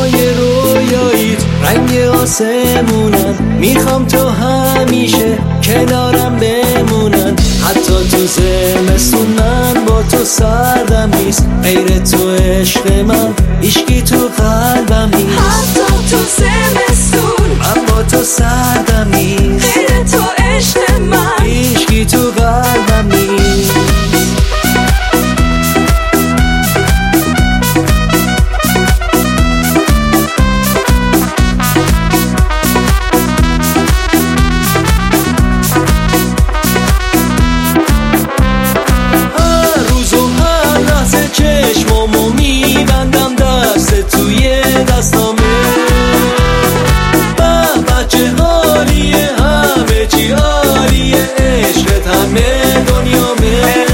چشمای رویاییت رنگ آسمونن، میخوام تو همیشه کنارم بمونن. حتی تو زمستون من با تو سردم نیست، غیر تو عشق من هیچکی تو قلبم نیست. حتی تو زمستون من با تو سردم نیست، غیر تو عشق من هیچکی تو قلبم نیست. چشمامو میبندم دست توی دستامه، بچه حالیه همه چی عالیه، عشقت همه دنیامه.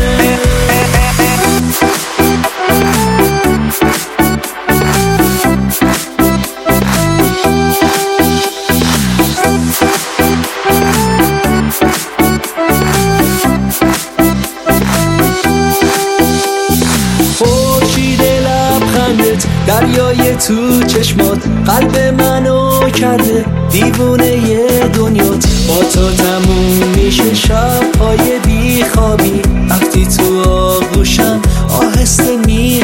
دریای تو چشمات قلب منو کرده دیوونه ی دنیات، با تو تموم میشه شبهای بی خوابی، وقتی تو آغوشم آهسته